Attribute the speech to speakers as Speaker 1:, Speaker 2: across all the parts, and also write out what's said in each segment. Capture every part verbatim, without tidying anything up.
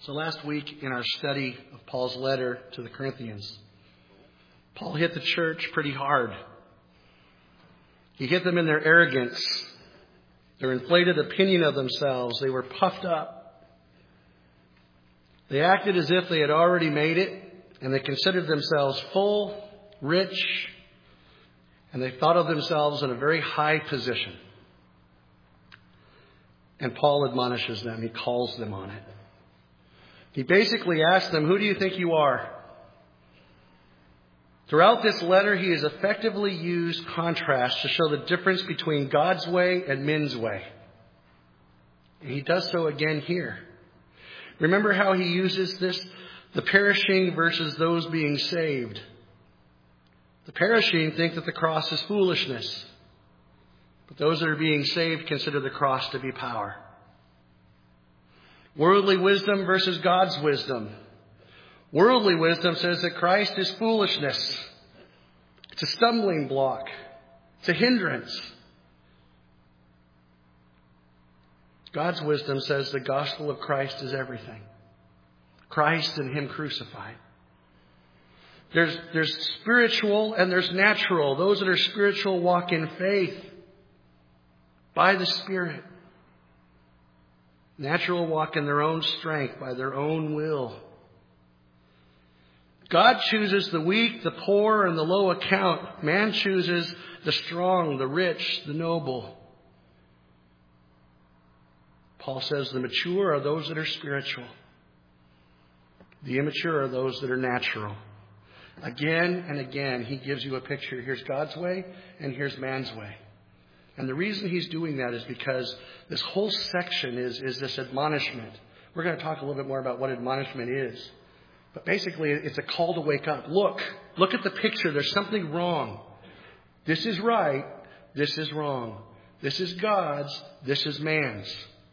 Speaker 1: So last week in our study of Paul's letter to the Corinthians, Paul hit the church pretty hard. He hit them in their arrogance, their inflated opinion of themselves. They were puffed up. They acted as if they had already made it, and they considered themselves full, rich, and they thought of themselves in a very high position. And Paul admonishes them. He calls them on it. He basically asks them, who do you think you are? Throughout this letter, he has effectively used contrast to show the difference between God's way and men's way. And he does so again here. Remember how he uses this, the perishing versus those being saved. The perishing think that the cross is foolishness. But those that are being saved consider the cross to be power. Worldly wisdom versus God's wisdom. Worldly wisdom says that Christ is foolishness. It's a stumbling block. It's a hindrance. God's wisdom says the gospel of Christ is everything. Christ and Him crucified. There's, there's spiritual and there's natural. Those that are spiritual walk in faith by the Spirit. Natural walk in their own strength, by their own will. God chooses the weak, the poor, and the low account. Man chooses the strong, the rich, the noble. Paul says the mature are those that are spiritual. The immature are those that are natural. Again and again, he gives you a picture. Here's God's way, and here's man's way. And the reason he's doing that is because this whole section is, is this admonishment. We're going to talk a little bit more about what admonishment is. But basically, it's a call to wake up. Look, look at the picture. There's something wrong. This is right. This is wrong. This is God's. This is man's.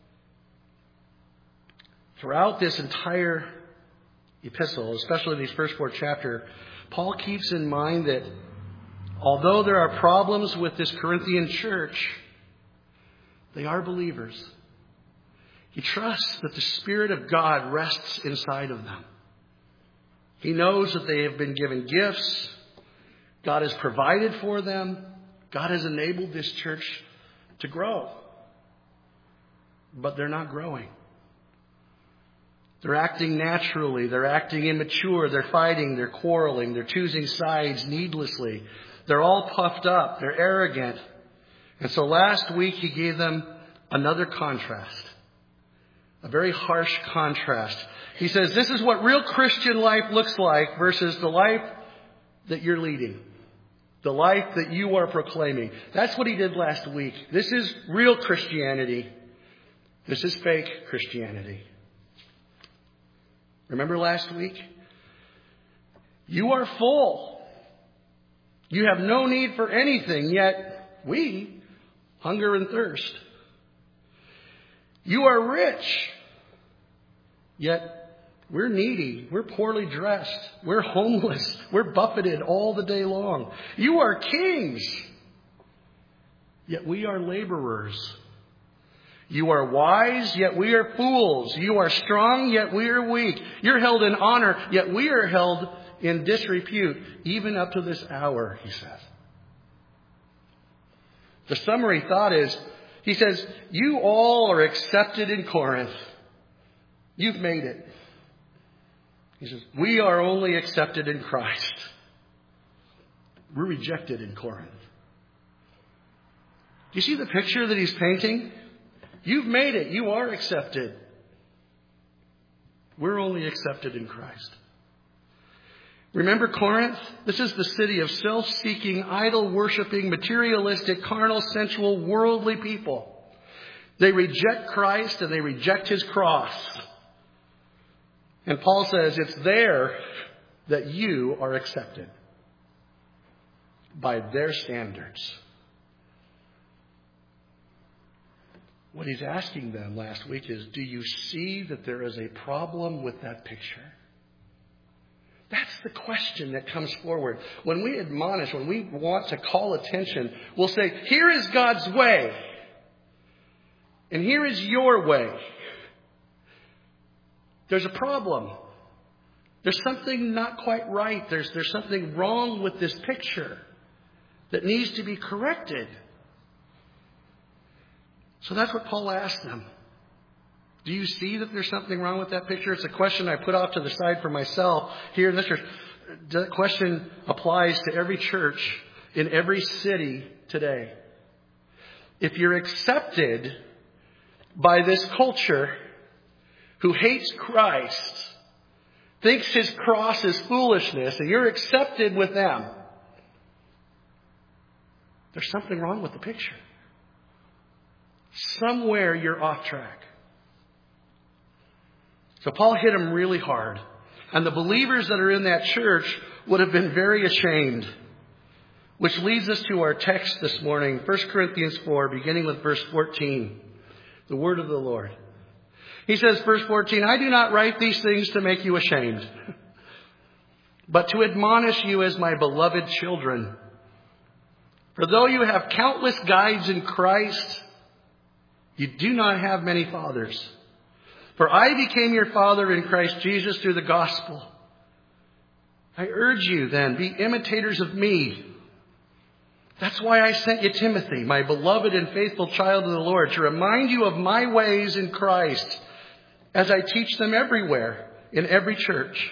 Speaker 1: Throughout this entire epistle, especially these first four chapters, Paul keeps in mind that although there are problems with this Corinthian church, they are believers. He trusts that the Spirit of God rests inside of them. He knows that they have been given gifts. God has provided for them. God has enabled this church to grow. But they're not growing. They're acting naturally. They're acting immature. They're fighting. They're quarreling. They're choosing sides needlessly. They're all puffed up. They're arrogant. And so last week he gave them another contrast. A very harsh contrast. He says, this is what real Christian life looks like versus the life that you're leading. The life that you are proclaiming. That's what he did last week. This is real Christianity. This is fake Christianity. Remember last week? You are full. You have no need for anything, yet we hunger and thirst. You are rich, yet we're needy. We're poorly dressed. We're homeless. We're buffeted all the day long. You are kings, yet we are laborers. You are wise, yet we are fools. You are strong, yet we are weak. You're held in honor, yet we are held in disrepute, even up to this hour, he says. The summary thought is, he says, you all are accepted in Corinth. You've made it. He says, we are only accepted in Christ. We're rejected in Corinth. Do you see the picture that he's painting? You've made it. You are accepted. We're only accepted in Christ. Remember Corinth? This is the city of self-seeking, idol-worshipping, materialistic, carnal, sensual, worldly people. They reject Christ and they reject His cross. And Paul says it's there that you are accepted by their standards. What he's asking them last week is, do you see that there is a problem with that picture? That's the question that comes forward. When we admonish, when we want to call attention, we'll say, here is God's way. And here is your way. There's a problem. There's something not quite right. There's, there's something wrong with this picture that needs to be corrected. So that's what Paul asked them. Do you see that there's something wrong with that picture? It's a question I put off to the side for myself here in this church. That question applies to every church in every city today. If you're accepted by this culture who hates Christ, thinks his cross is foolishness, and you're accepted with them, there's something wrong with the picture. Somewhere you're off track. So Paul hit him really hard. And the believers that are in that church would have been very ashamed. Which leads us to our text this morning, First Corinthians four, beginning with verse fourteen. The word of the Lord. He says, verse fourteen, I do not write these things to make you ashamed, but to admonish you as my beloved children. For though you have countless guides in Christ, you do not have many fathers. For I became your father in Christ Jesus through the gospel. I urge you then, be imitators of me. That's why I sent you Timothy, my beloved and faithful child in the Lord, to remind you of my ways in Christ as I teach them everywhere, in every church.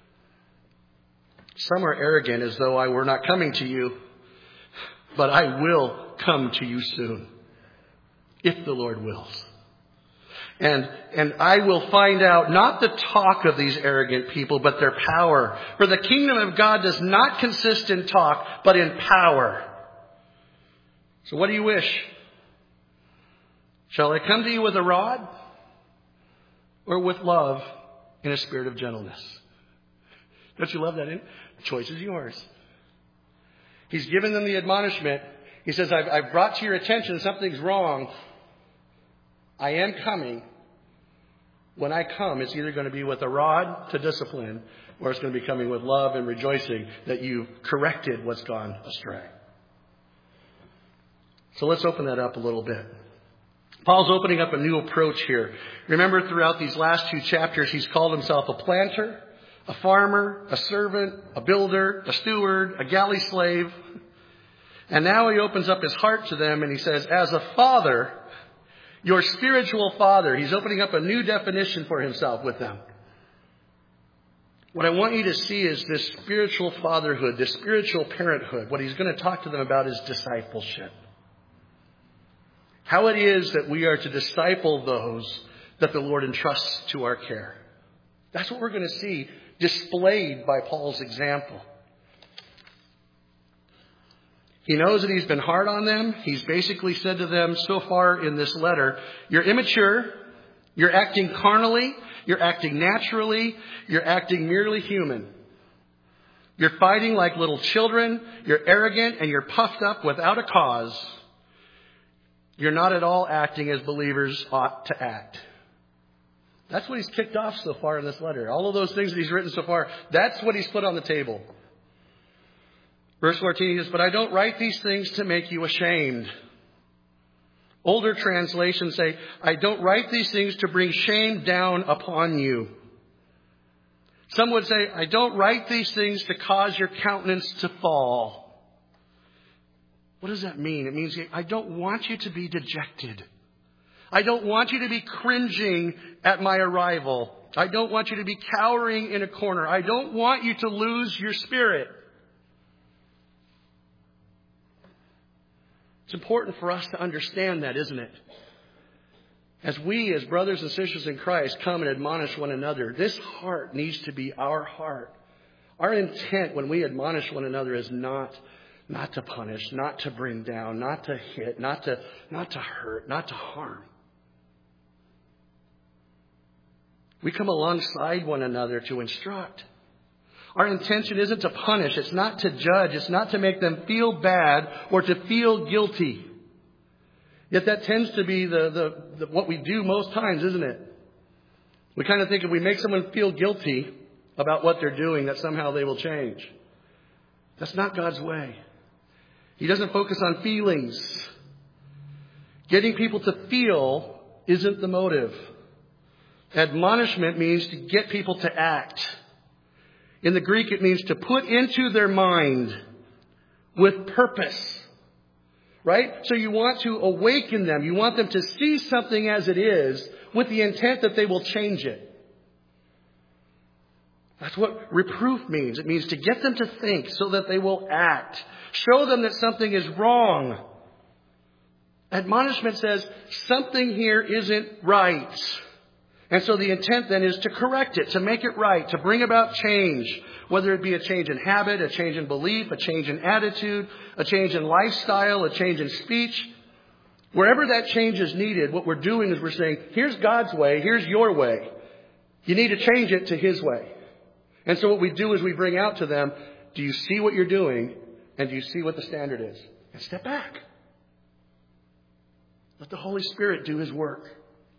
Speaker 1: Some are arrogant as though I were not coming to you, but I will come to you soon, if the Lord wills. And, and I will find out not the talk of these arrogant people, but their power. For the kingdom of God does not consist in talk, but in power. So what do you wish? Shall I come to you with a rod, or with love in a spirit of gentleness? Don't you love that? The choice is yours. He's given them the admonishment. He says, I've, I've brought to your attention something's wrong. I am coming. When I come, it's either going to be with a rod to discipline, or it's going to be coming with love and rejoicing that you've corrected what's gone astray. So let's open that up a little bit. Paul's opening up a new approach here. Remember, throughout these last two chapters, he's called himself a planter, a farmer, a servant, a builder, a steward, a galley slave. And now he opens up his heart to them and he says, as a father, your spiritual father. He's opening up a new definition for himself with them. What I want you to see is this spiritual fatherhood, this spiritual parenthood. What he's going to talk to them about is discipleship. How it is that we are to disciple those that the Lord entrusts to our care. That's what we're going to see displayed by Paul's example. He knows that he's been hard on them. He's basically said to them so far in this letter, you're immature, you're acting carnally, you're acting naturally, you're acting merely human. You're fighting like little children, you're arrogant, and you're puffed up without a cause. You're not at all acting as believers ought to act. That's what he's kicked off so far in this letter. All of those things that he's written so far, that's what he's put on the table. Verse fourteen, he says, but I don't write these things to make you ashamed. Older translations say, I don't write these things to bring shame down upon you. Some would say, I don't write these things to cause your countenance to fall. What does that mean? It means I don't want you to be dejected. I don't want you to be cringing at my arrival. I don't want you to be cowering in a corner. I don't want you to lose your spirit. It's important for us to understand that, isn't it? As we, as brothers and sisters in Christ, come and admonish one another, this heart needs to be our heart. Our intent when we admonish one another is not, not to punish, not to bring down, not to hit, not to, not to hurt, not to harm. We come alongside one another to instruct. Our intention isn't to punish. It's not to judge. It's not to make them feel bad or to feel guilty. Yet that tends to be the, the, the what we do most times, isn't it? We kind of think if we make someone feel guilty about what they're doing, that somehow they will change. That's not God's way. He doesn't focus on feelings. Getting people to feel isn't the motive. Admonishment means to get people to act. In the Greek, it means to put into their mind with purpose. Right? So you want to awaken them. You want them to see something as it is with the intent that they will change it. That's what reproof means. It means to get them to think so that they will act. Show them that something is wrong. Admonishment says something here isn't right. And so the intent then is to correct it, to make it right, to bring about change, whether it be a change in habit, a change in belief, a change in attitude, a change in lifestyle, a change in speech. Wherever that change is needed, what we're doing is we're saying, here's God's way, here's your way. You need to change it to His way. And so what we do is we bring out to them, do you see what you're doing? And do you see what the standard is? And step back. Let the Holy Spirit do His work.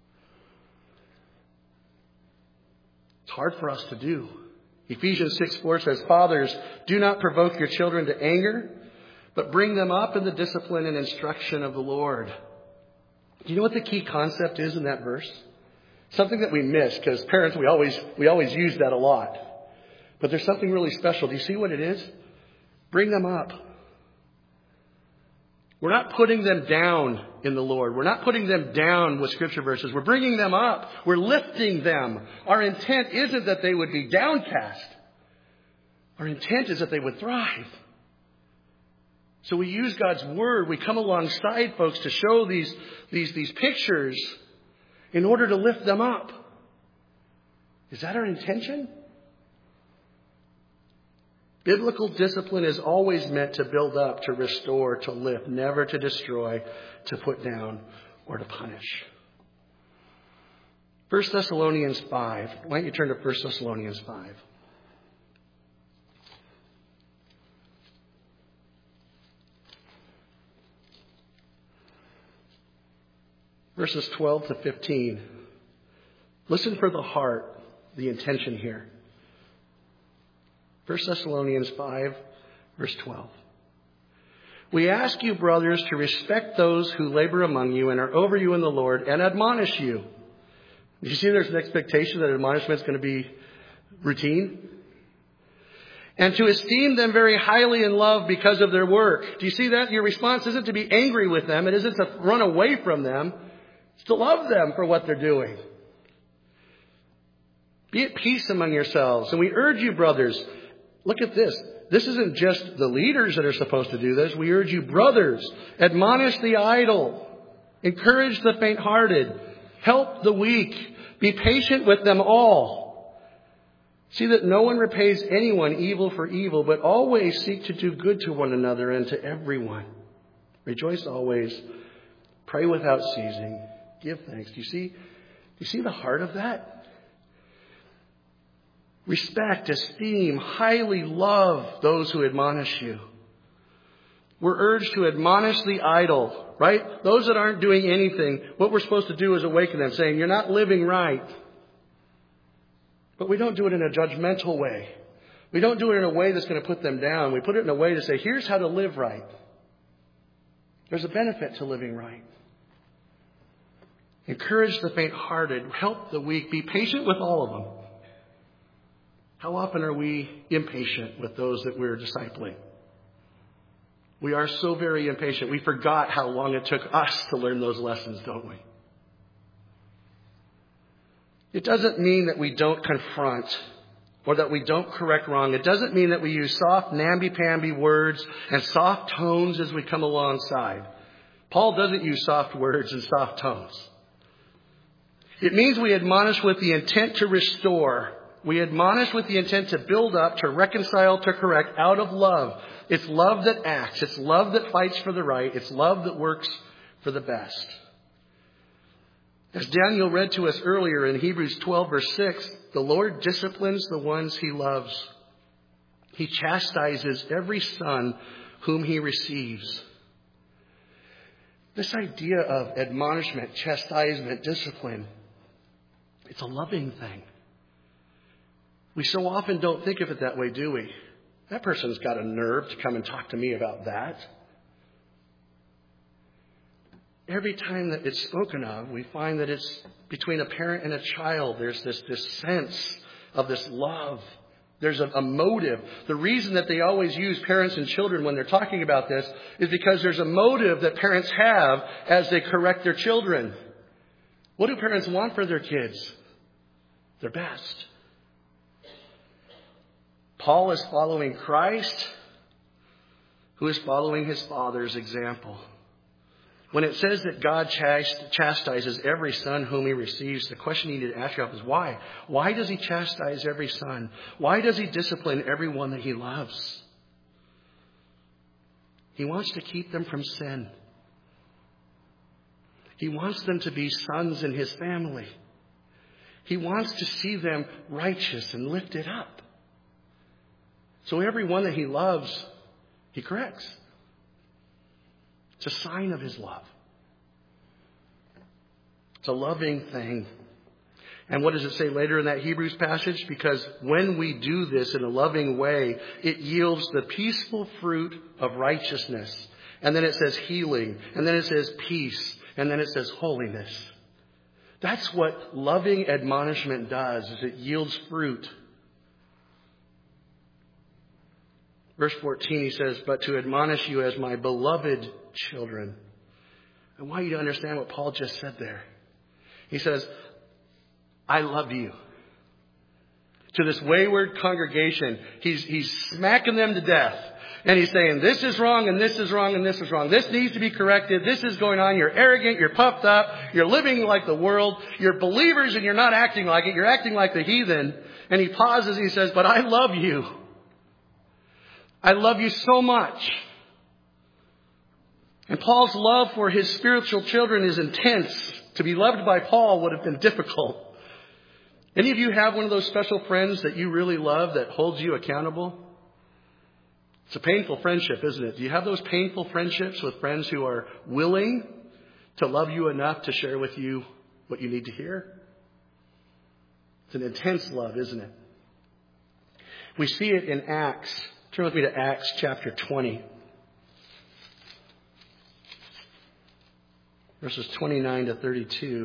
Speaker 1: It's hard for us to do. Ephesians six four says, Fathers, do not provoke your children to anger, but bring them up in the discipline and instruction of the Lord. Do you know what the key concept is in that verse? Something that we miss, because parents, we always, we always use that a lot. But there's something really special. Do you see what it is? Bring them up. We're not putting them down in the Lord. We're not putting them down with scripture verses. We're bringing them up. We're lifting them. Our intent isn't that they would be downcast. Our intent is that they would thrive. So we use God's Word. We come alongside folks to show these, these, these pictures in order to lift them up. Is that our intention? Biblical discipline is always meant to build up, to restore, to lift, never to destroy, to put down, or to punish. First Thessalonians five. Why don't you turn to First Thessalonians five? Verses twelve to fifteen. Listen for the heart, the intention here. First Thessalonians five, verse twelve. We ask you, brothers, to respect those who labor among you and are over you in the Lord and admonish you. Do you see there's an expectation that admonishment is going to be routine? And to esteem them very highly in love because of their work. Do you see that? Your response isn't to be angry with them. It isn't to run away from them. It's to love them for what they're doing. Be at peace among yourselves. And we urge you, brothers, look at this. This isn't just the leaders that are supposed to do this. We urge you, brothers, admonish the idle, encourage the faint-hearted, help the weak, be patient with them all. See that no one repays anyone evil for evil, but always seek to do good to one another and to everyone. Rejoice always, pray without ceasing, give thanks. Do you see? Do you see the heart of that? Respect, esteem, highly love those who admonish you. We're urged to admonish the idle, right? Those that aren't doing anything. What we're supposed to do is awaken them, saying, you're not living right. But we don't do it in a judgmental way. We don't do it in a way that's going to put them down. We put it in a way to say, here's how to live right. There's a benefit to living right. Encourage the faint-hearted. Help the weak. Be patient with all of them. How often are we impatient with those that we're discipling? We are so very impatient. We forgot how long it took us to learn those lessons, don't we? It doesn't mean that we don't confront or that we don't correct wrong. It doesn't mean that we use soft, namby-pamby words and soft tones as we come alongside. Paul doesn't use soft words and soft tones. It means we admonish with the intent to restore. We admonish with the intent to build up, to reconcile, to correct out of love. It's love that acts. It's love that fights for the right. It's love that works for the best. As Daniel read to us earlier in Hebrews twelve, verse six, the Lord disciplines the ones He loves. He chastises every son whom He receives. This idea of admonishment, chastisement, discipline, it's a loving thing. We so often don't think of it that way, do we? That person's got a nerve to come and talk to me about that. every time that it's spoken of, we find that it's between a parent and a child. There's this, this sense of this love. There's a, a motive. The reason that they always use parents and children when they're talking about this is because there's a motive that parents have as they correct their children. What do parents want for their kids? Their best. Paul is following Christ, who is following his Father's example. When it says that God chastises every son whom he receives, the question you need to ask yourself is why? Why does he chastise every son? Why does he discipline everyone that he loves? He wants to keep them from sin. He wants them to be sons in his family. He wants to see them righteous and lifted up. So everyone that he loves, he corrects. It's a sign of his love. It's a loving thing. And what does it say later in that Hebrews passage? Because when we do this in a loving way, it yields the peaceful fruit of righteousness. And then it says healing. And then it says peace. And then it says holiness. That's what loving admonishment does, is it yields fruit. Verse fourteen, he says, but to admonish you as my beloved children. I want you to understand what Paul just said there. He says, I love you. To this wayward congregation, he's, he's smacking them to death. And he's saying, this is wrong, and this is wrong, and this is wrong. This needs to be corrected. This is going on. You're arrogant. You're puffed up. You're living like the world. You're believers, and you're not acting like it. You're acting like the heathen. And he pauses, and he says, but I love you. I love you so much. And Paul's love for his spiritual children is intense. To be loved by Paul would have been difficult. Any of you have one of those special friends that you really love that holds you accountable? It's a painful friendship, isn't it? Do you have those painful friendships with friends who are willing to love you enough to share with you what you need to hear? It's an intense love, isn't it? We see it in Acts. Turn with me to Acts chapter twenty. Verses twenty-nine to thirty-two.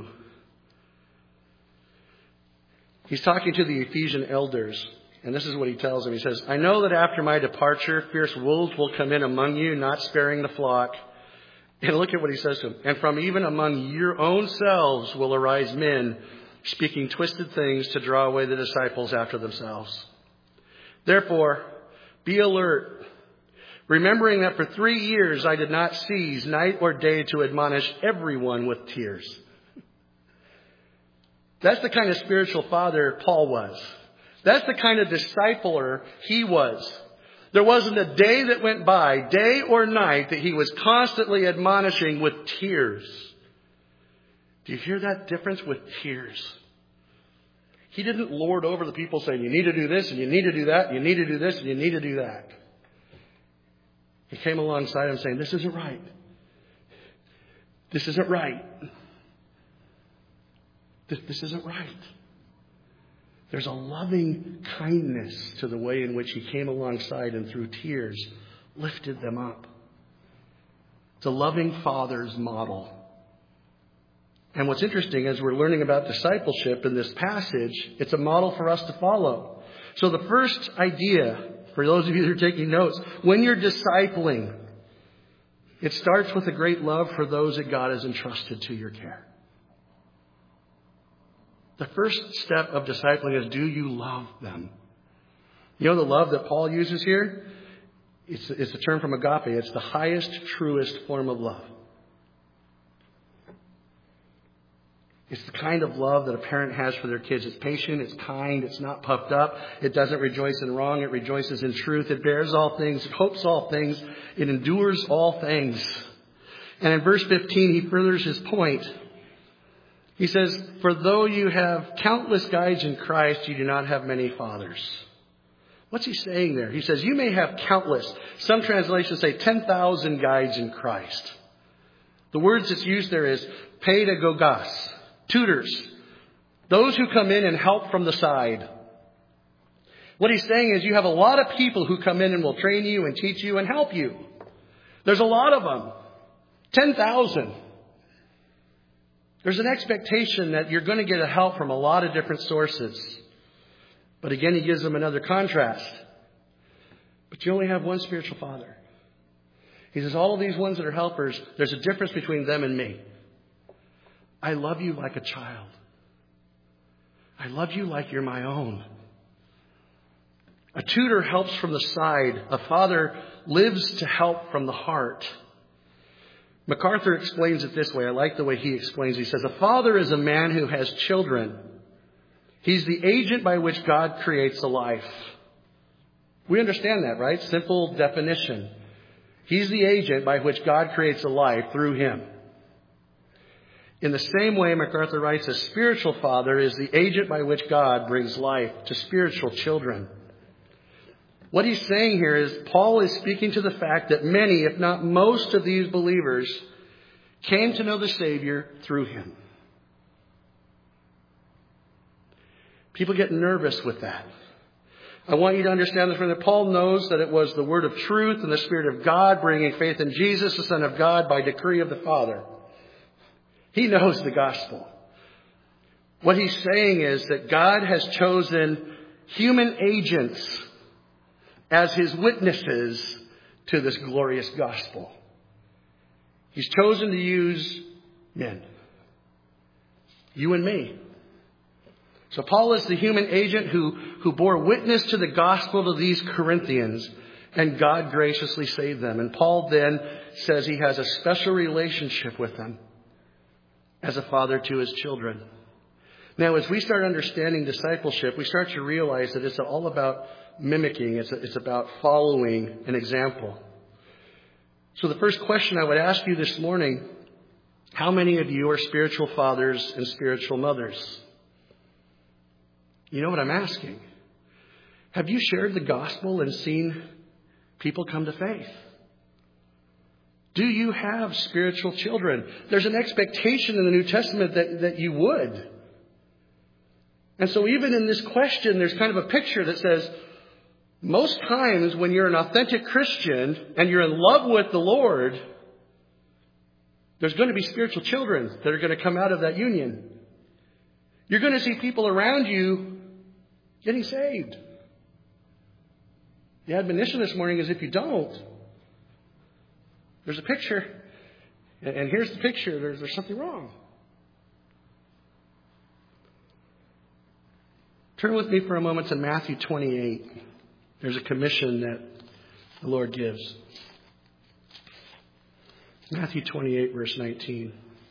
Speaker 1: He's talking to the Ephesian elders. And this is what he tells them. He says, I know that after my departure, fierce wolves will come in among you, not sparing the flock. And look at what he says to them. And from even among your own selves will arise men speaking twisted things to draw away the disciples after themselves. Therefore, be alert, remembering that for three years I did not cease night or day to admonish everyone with tears. That's the kind of spiritual father Paul was. That's the kind of discipler he was. There wasn't a day that went by, day or night, that he was constantly admonishing with tears. Do you hear that difference? With tears. He didn't lord over the people saying, you need to do this and you need to do that, and you need to do this and you need to do that. He came alongside him saying, this isn't right. This isn't right. This, this isn't right. There's a loving kindness to the way in which he came alongside and through tears lifted them up. It's a loving father's model. And what's interesting as we're learning about discipleship in this passage, it's a model for us to follow. So the first idea, for those of you that are taking notes, when you're discipling, it starts with a great love for those that God has entrusted to your care. The first step of discipling is, do you love them? You know the love that Paul uses here? It's, it's a term from agape. It's the highest, truest form of love. It's the kind of love that a parent has for their kids. It's patient, it's kind, it's not puffed up. It doesn't rejoice in wrong, it rejoices in truth. It bears all things, it hopes all things, it endures all things. And in verse fifteen, he furthers his point. He says, for though you have countless guides in Christ, you do not have many fathers. What's he saying there? He says, you may have countless. Some translations say ten thousand guides in Christ. The words that's used there is pedagogos, tutors, those who come in and help from the side. What he's saying is you have a lot of people who come in and will train you and teach you and help you. There's a lot of them. ten thousand. There's an expectation that you're going to get help from a lot of different sources. But again, he gives them another contrast. But you only have one spiritual father. He says, all of these ones that are helpers, there's a difference between them and me. I love you like a child. I love you like you're my own. A tutor helps from the side. A father lives to help from the heart. MacArthur explains it this way. I like the way he explains it. He says, a father is a man who has children. He's the agent by which God creates a life. We understand that, right? Simple definition. He's the agent by which God creates a life through him. In the same way, MacArthur writes, a spiritual father is the agent by which God brings life to spiritual children. What he's saying here is Paul is speaking to the fact that many, if not most of these believers, came to know the Savior through him. People get nervous with that. I want you to understand this, that Paul knows that it was the word of truth and the Spirit of God bringing faith in Jesus, the Son of God, by decree of the Father. He knows the gospel. What he's saying is that God has chosen human agents as his witnesses to this glorious gospel. He's chosen to use men. You and me. So Paul is the human agent who, who bore witness to the gospel to these Corinthians, and God graciously saved them. And Paul then says he has a special relationship with them as a father to his children. Now, as we start understanding discipleship, we start to realize that it's all about mimicking. It's, it's about following an example. So the first question I would ask you this morning, how many of you are spiritual fathers and spiritual mothers? You know what I'm asking? Have you shared the gospel and seen people come to faith? Do you have spiritual children? There's an expectation in the New Testament that, that you would. And so even in this question, there's kind of a picture that says, most times when you're an authentic Christian and you're in love with the Lord, there's going to be spiritual children that are going to come out of that union. You're going to see people around you getting saved. The admonition this morning is if you don't, there's a picture. And here's the picture. There's, there's something wrong. Turn with me for a moment to Matthew twenty-eight. There's a commission that the Lord gives. Matthew twenty-eight, verse nineteen.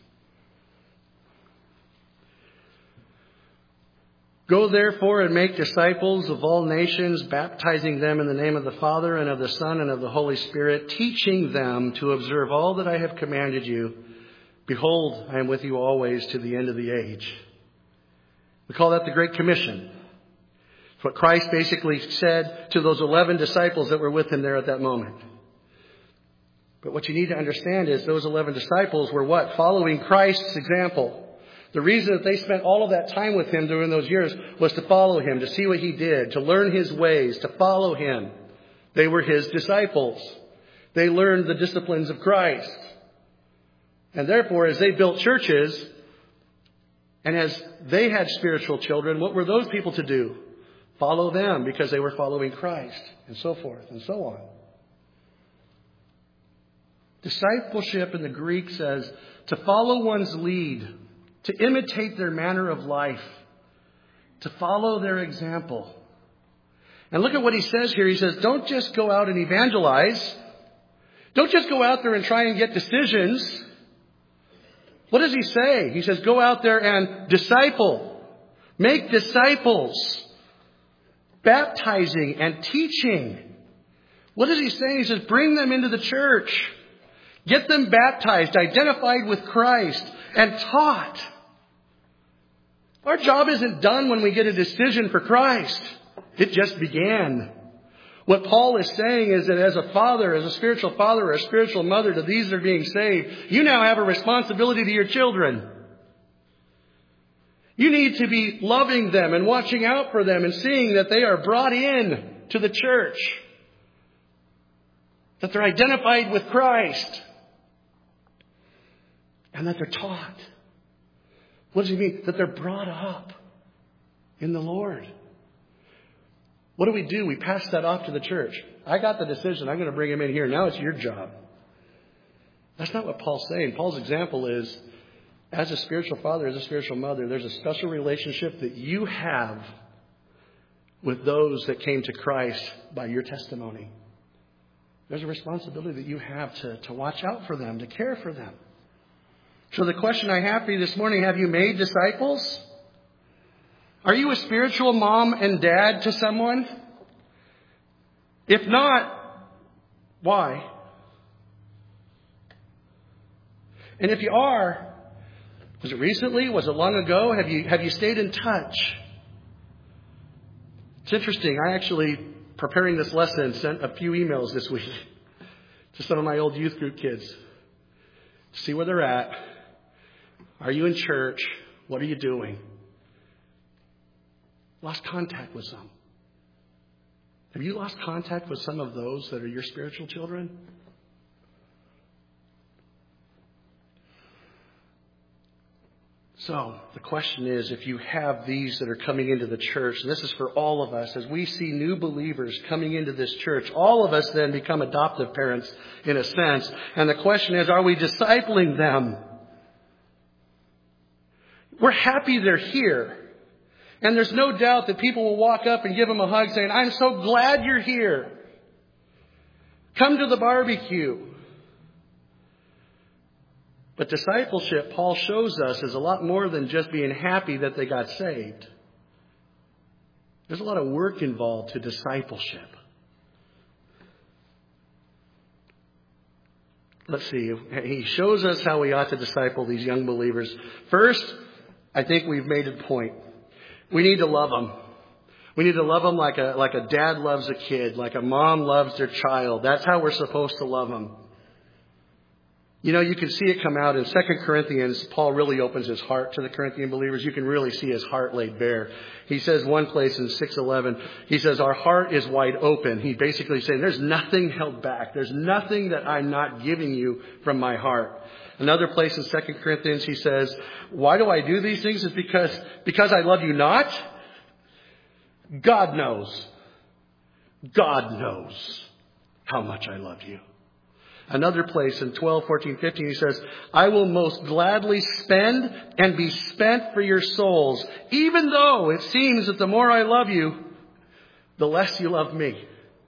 Speaker 1: Go therefore and make disciples of all nations, baptizing them in the name of the Father and of the Son and of the Holy Spirit, teaching them to observe all that I have commanded you. Behold, I am with you always to the end of the age. We call that the Great Commission. It's what Christ basically said to those eleven disciples that were with him there at that moment. But what you need to understand is those eleven disciples were what? Following Christ's example. The reason that they spent all of that time with him during those years was to follow him, to see what he did, to learn his ways, to follow him. They were his disciples. They learned the disciplines of Christ. And therefore, as they built churches, and as they had spiritual children, what were those people to do? Follow them because they were following Christ, and so forth and so on. Discipleship in the Greek says to follow one's lead, to imitate their manner of life, to follow their example. And look at what he says here. He says, don't just go out and evangelize. Don't just go out there and try and get decisions. What does he say? He says, go out there and disciple. Make disciples. Baptizing and teaching. What is he saying? He says, bring them into the church. Get them baptized, identified with Christ, and taught. Our job isn't done when we get a decision for Christ. It just began. What Paul is saying is that as a father, as a spiritual father or a spiritual mother to these that are being saved, you now have a responsibility to your children. You need to be loving them and watching out for them and seeing that they are brought in to the church. That they're identified with Christ. And that they're taught. What does he mean? That they're brought up in the Lord. What do we do? We pass that off to the church. I got the decision. I'm going to bring him in here. Now it's your job. That's not what Paul's saying. Paul's example is, as a spiritual father, as a spiritual mother, there's a special relationship that you have with those that came to Christ by your testimony. There's a responsibility that you have to, to watch out for them, to care for them. So the question I have for you this morning, have you made disciples? Are you a spiritual mom and dad to someone? If not, why? And if you are, was it recently? Was it long ago? Have you, have you stayed in touch? It's interesting. I actually, preparing this lesson, sent a few emails this week to some of my old youth group kids to see where they're at. Are you in church? What are you doing? Lost contact with some. Have you lost contact with some of those that are your spiritual children? So the question is, if you have these that are coming into the church, and this is for all of us, as we see new believers coming into this church, all of us then become adoptive parents in a sense. And the question is, are we discipling them? We're happy they're here. And there's no doubt that people will walk up and give them a hug saying, I'm so glad you're here. Come to the barbecue. But discipleship, Paul shows us, is a lot more than just being happy that they got saved. There's a lot of work involved to discipleship. Let's see. He shows us how we ought to disciple these young believers. First, I think we've made a point. We need to love them. We need to love them like a, like a dad loves a kid, like a mom loves their child. That's how we're supposed to love them. You know, you can see it come out in Second Corinthians. Paul really opens his heart to the Corinthian believers. You can really see his heart laid bare. He says one place in six eleven, he says, our heart is wide open. He basically saying, there's nothing held back. There's nothing that I'm not giving you from my heart. Another place in Second Corinthians, he says, why do I do these things? It's because, because I love you not. God knows. God knows how much I love you. Another place in twelve, fourteen, fifteen, he says, I will most gladly spend and be spent for your souls, even though it seems that the more I love you, the less you love me.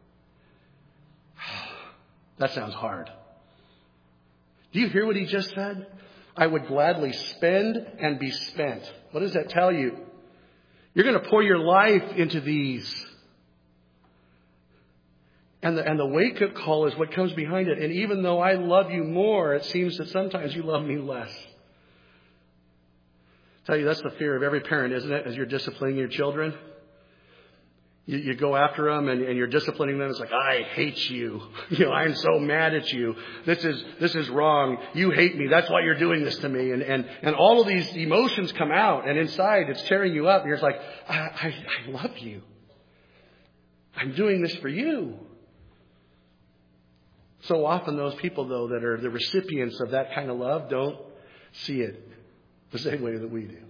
Speaker 1: That sounds hard. Do you hear what he just said? I would gladly spend and be spent. What does that tell you? You're going to pour your life into these. And the, and the wake-up call is what comes behind it. And even though I love you more, it seems that sometimes you love me less. I tell you, that's the fear of every parent, isn't it? As you're disciplining your children. You, you go after them and, and you're disciplining them. It's like, I hate you. You know, I'm so mad at you. This is, this is wrong. You hate me. That's why you're doing this to me. And, and, and all of these emotions come out. And inside, it's tearing you up. And you're just like, I, I, I love you. I'm doing this for you. So often those people, though, that are the recipients of that kind of love don't see it the same way that we do.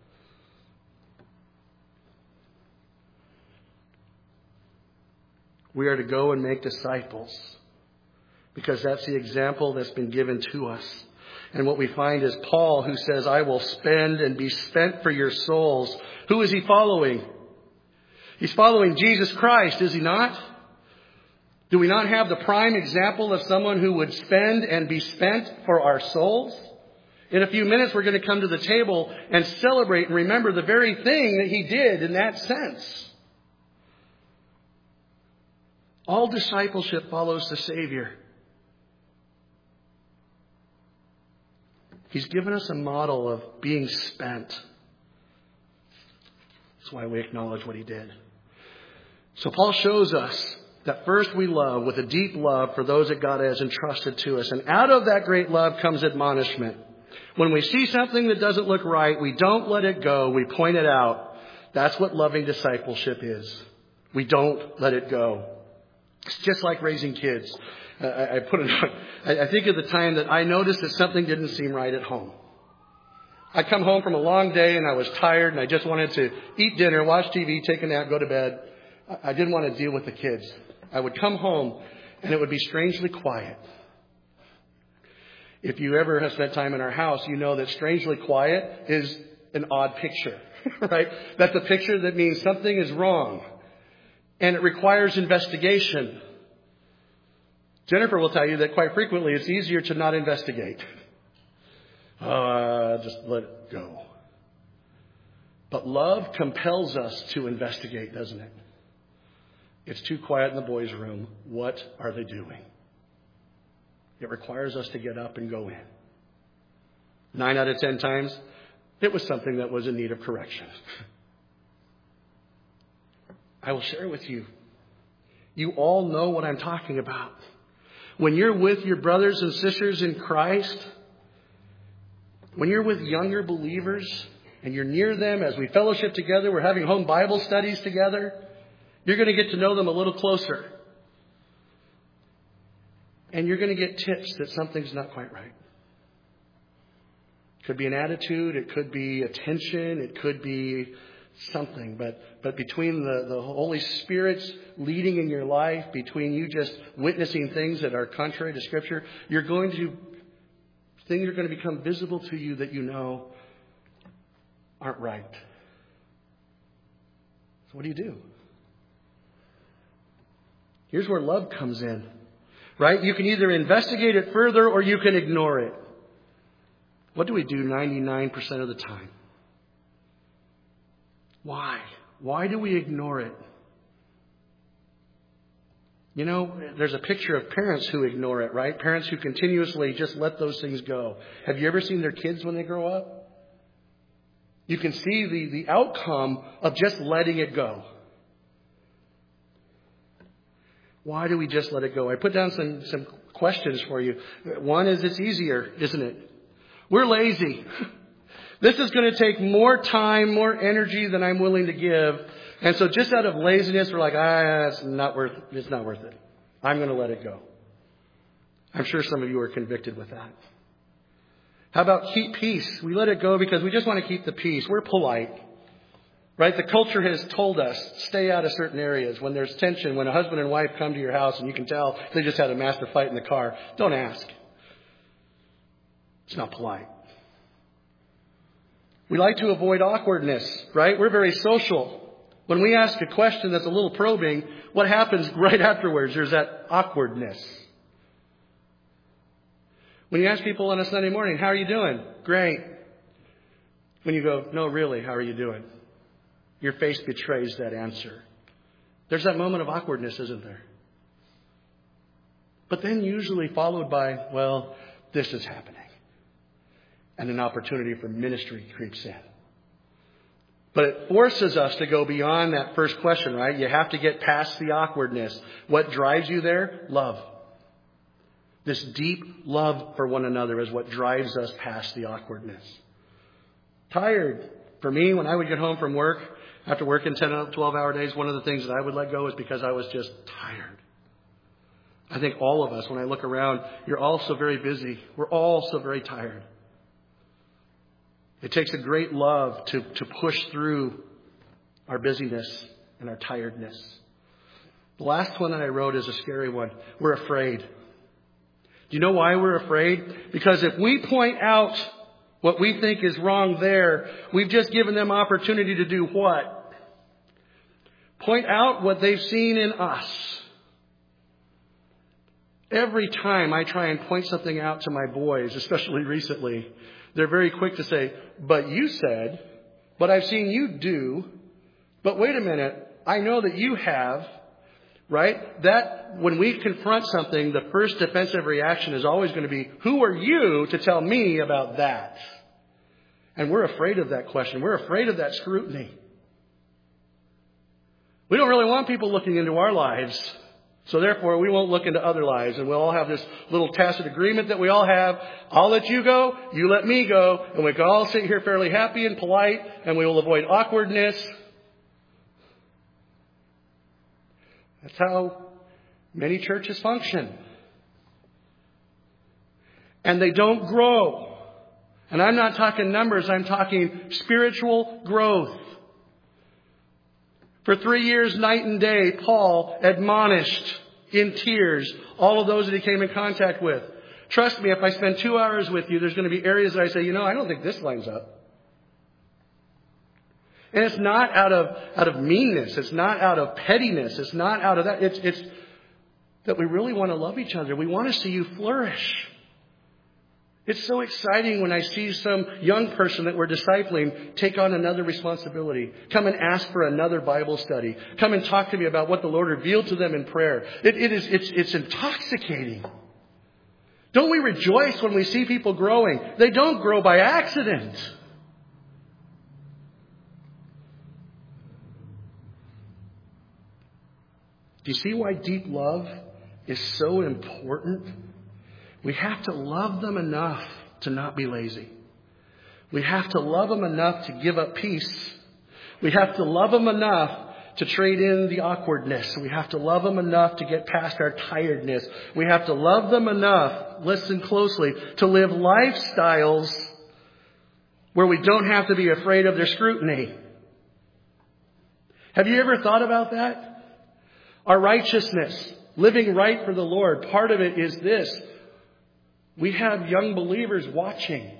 Speaker 1: We are to go and make disciples because that's the example that's been given to us. And what we find is Paul, who says, I will spend and be spent for your souls. Who is he following? He's following Jesus Christ, is he not? Do we not have the prime example of someone who would spend and be spent for our souls? In a few minutes, we're going to come to the table and celebrate and remember the very thing that he did in that sense. All discipleship follows the Savior. He's given us a model of being spent. That's why we acknowledge what he did. So Paul shows us that first we love with a deep love for those that God has entrusted to us. And out of that great love comes admonishment. When we see something that doesn't look right, we don't let it go. We point it out. That's what loving discipleship is. We don't let it go. It's just like raising kids. Uh, I, I put it. I, I think of the time that I noticed that something didn't seem right at home. I'd come home from a long day and I was tired and I just wanted to eat dinner, watch T V, take a nap, go to bed. I didn't want to deal with the kids. I would come home and it would be strangely quiet. If you ever have spent time in our house, you know that strangely quiet is an odd picture, right? That's a picture that means something is wrong and it requires investigation. Jennifer will tell you that quite frequently it's easier to not investigate. Uh, just let it go. But love compels us to investigate, doesn't it? It's too quiet in the boys' room. What are they doing? It requires us to get up and go in. Nine out of ten times, it was something that was in need of correction. I will share with you. You all know what I'm talking about. When you're with your brothers and sisters in Christ, when you're with younger believers and you're near them as we fellowship together, we're having home Bible studies together, you're going to get to know them a little closer. And you're going to get tips that something's not quite right. It could be an attitude. It could be a tension. It could be something. But but between the, the Holy Spirit's leading in your life, between you just witnessing things that are contrary to Scripture, you're going to, things are going to become visible to you that you know aren't right. So what do you do? Here's where love comes in. Right? You can either investigate it further or you can ignore it. What do we do ninety-nine percent of the time? Why? Why do we ignore it? You know, there's a picture of parents who ignore it, right? Parents who continuously just let those things go. Have you ever seen their kids when they grow up? You can see the, the outcome of just letting it go. Why do we just let it go? I put down some, some questions for you. One is it's easier, isn't it? We're lazy. This is going to take more time, more energy than I'm willing to give. And so just out of laziness, we're like, ah, it's not worth it. It's not worth it. I'm going to let it go. I'm sure some of you are convicted with that. How about keep peace? We let it go because we just want to keep the peace. We're polite. Right? The culture has told us, stay out of certain areas. When there's tension, when a husband and wife come to your house and you can tell they just had a massive fight in the car, don't ask. It's not polite. We like to avoid awkwardness, right? We're very social. When we ask a question that's a little probing, what happens right afterwards? There's that awkwardness. When you ask people on a Sunday morning, how are you doing? Great. When you go, no, really, how are you doing? Your face betrays that answer. There's that moment of awkwardness, isn't there? But then usually followed by, well, this is happening. And an opportunity for ministry creeps in. But it forces us to go beyond that first question, right? You have to get past the awkwardness. What drives you there? Love. This deep love for one another is what drives us past the awkwardness. Tired. For me, when I would get home from work, after working ten, twelve hour days, one of the things that I would let go is because I was just tired. I think all of us, when I look around, you're all so very busy. We're all so very tired. It takes a great love to, to push through our busyness and our tiredness. The last one that I wrote is a scary one. We're afraid. Do you know why we're afraid? Because if we point out what we think is wrong there, we've just given them opportunity to do what? Point out what they've seen in us. Every time I try and point something out to my boys, especially recently, they're very quick to say, but you said, but I've seen you do, but wait a minute, I know that you have, right? That when we confront something, the first defensive reaction is always going to be, who are you to tell me about that? And we're afraid of that question. We're afraid of that scrutiny. We don't really want people looking into our lives. So therefore, we won't look into other lives. And we'll all have this little tacit agreement that we all have. I'll let you go. You let me go. And we can all sit here fairly happy and polite. And we will avoid awkwardness. That's how many churches function. And they don't grow. And I'm not talking numbers, I'm talking spiritual growth. For three years, night and day, Paul admonished in tears all of those that he came in contact with. Trust me, if I spend two hours with you, there's going to be areas that I say, you know, I don't think this lines up. And it's not out of out of meanness. It's not out of pettiness. It's not out of that. It's, it's that we really want to love each other. We want to see you flourish. It's so exciting when I see some young person that we're discipling take on another responsibility. Come and ask for another Bible study. Come and talk to me about what the Lord revealed to them in prayer. It, it is, it's, it's intoxicating. Don't we rejoice when we see people growing? They don't grow by accident. Do you see why deep love is so important? We have to love them enough to not be lazy. We have to love them enough to give up peace. We have to love them enough to trade in the awkwardness. We have to love them enough to get past our tiredness. We have to love them enough, listen closely, to live lifestyles where we don't have to be afraid of their scrutiny. Have you ever thought about that? Our righteousness, living right for the Lord, part of it is this. We have young believers watching.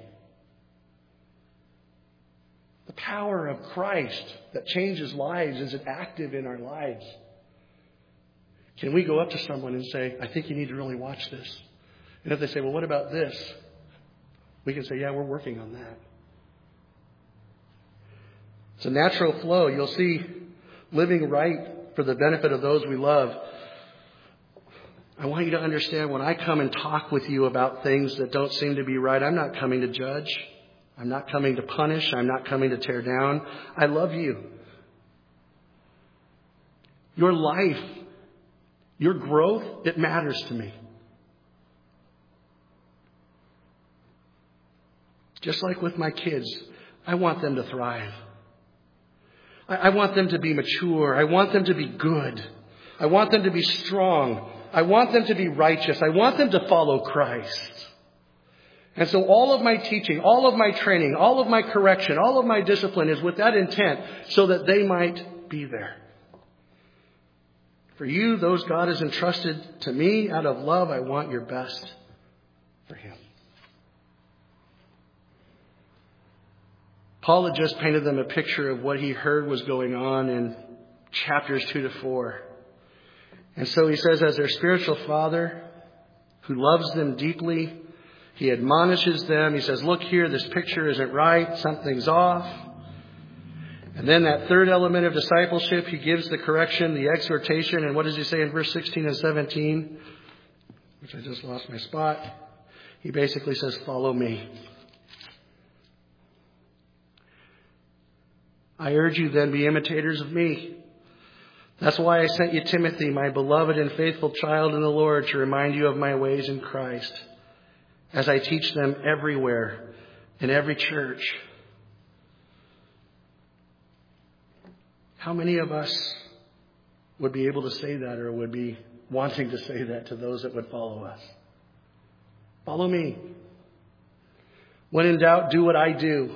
Speaker 1: The power of Christ that changes lives, is it active in our lives? Can we go up to someone and say, I think you need to really watch this? And if they say, well, what about this? We can say, yeah, we're working on that. It's a natural flow. You'll see living right for the benefit of those we love. I want you to understand when I come and talk with you about things that don't seem to be right, I'm not coming to judge. I'm not coming to punish. I'm not coming to tear down. I love you. Your life, your growth, it matters to me. Just like with my kids, I want them to thrive. I, I want them to be mature. I want them to be good. I want them to be strong. I want them to be righteous. I want them to follow Christ. And so all of my teaching, all of my training, all of my correction, all of my discipline is with that intent so that they might be there. For you, those God has entrusted to me out of love, I want your best for him. Paul had just painted them a picture of what he heard was going on in chapters two to four. And so he says, as their spiritual father who loves them deeply, he admonishes them. He says, look here, this picture isn't right. Something's off. And then that third element of discipleship, he gives the correction, the exhortation. And what does he say in verse sixteen and seventeen? Which I just lost my spot. He basically says, follow me. I urge you then, be imitators of me. That's why I sent you Timothy, my beloved and faithful child in the Lord, to remind you of my ways in Christ, as I teach them everywhere, in every church. How many of us would be able to say that or would be wanting to say that to those that would follow us? Follow me. When in doubt, do what I do.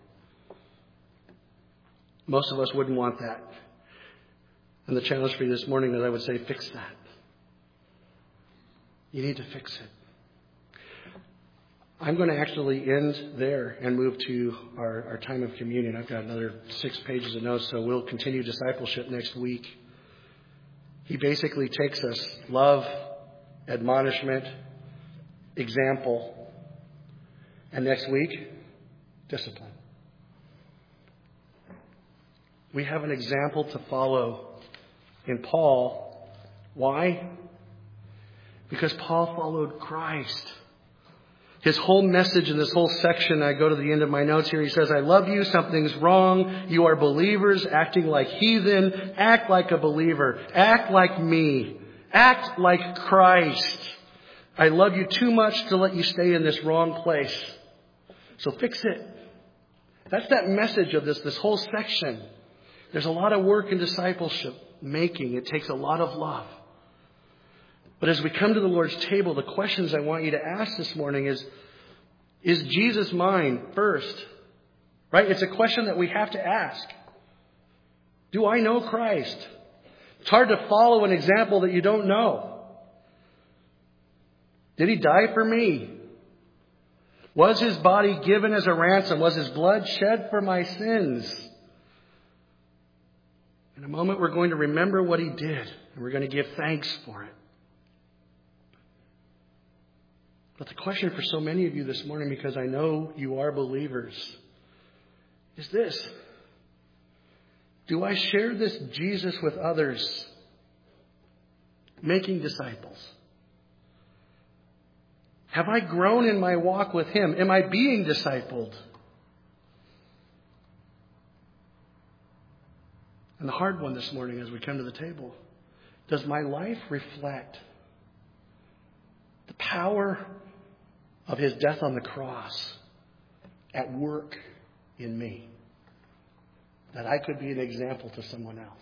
Speaker 1: Most of us wouldn't want that. And the challenge for you this morning is I would say, fix that. You need to fix it. I'm going to actually end there and move to our, our time of communion. I've got another six pages of notes, so we'll continue discipleship next week. He basically takes us love, admonishment, example, and next week, discipline. We have an example to follow in Paul. Why? Because Paul followed Christ. His whole message in this whole section, I go to the end of my notes here, he says, I love you, something's wrong. You are believers acting like heathen. Act like a believer. Act like me. Act like Christ. I love you too much to let you stay in this wrong place. So fix it. That's that message of this, this whole section. There's a lot of work in discipleship making. It takes a lot of love. But as we come to the Lord's table, the questions I want you to ask this morning is, Is Jesus mine first? Right? It's a question that we have to ask. Do I know Christ? It's hard to follow an example that you don't know. Did He die for me? Was His body given as a ransom? Was His blood shed for my sins? In a moment, we're going to remember what He did, and we're going to give thanks for it. But the question for so many of you this morning, because I know you are believers, is this. Do I share this Jesus with others, making disciples? Have I grown in my walk with Him? Am I being discipled? And the hard one this morning as we come to the table, does my life reflect the power of His death on the cross at work in me, that I could be an example to someone else?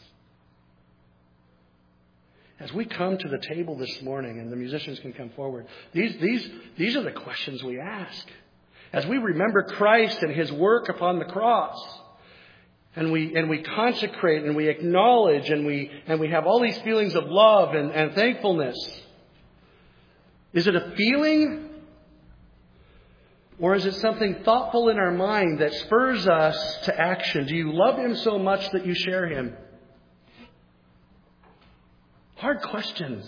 Speaker 1: As we come to the table this morning, and the musicians can come forward, these, these, these are the questions we ask. As we remember Christ and His work upon the cross, and we and we consecrate and we acknowledge and we and we have all these feelings of love and, and thankfulness. Is it a feeling? Or is it something thoughtful in our mind that spurs us to action? Do you love Him so much that you share Him? Hard questions.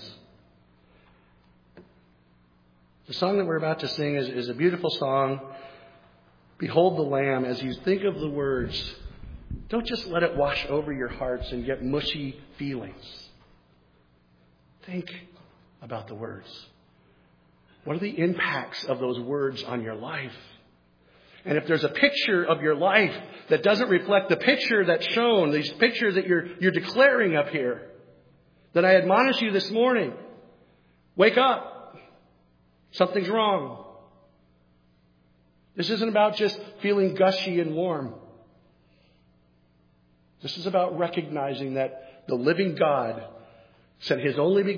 Speaker 1: The song that we're about to sing is, is a beautiful song. Behold the Lamb. As you think of the words, don't just let it wash over your hearts and get mushy feelings. Think about the words. What are the impacts of those words on your life? And if there's a picture of your life that doesn't reflect the picture that's shown, these pictures that you're, you're declaring up here, then I admonish you this morning, wake up. Something's wrong. This isn't about just feeling gushy and warm. This is about recognizing that the living God sent His only begotten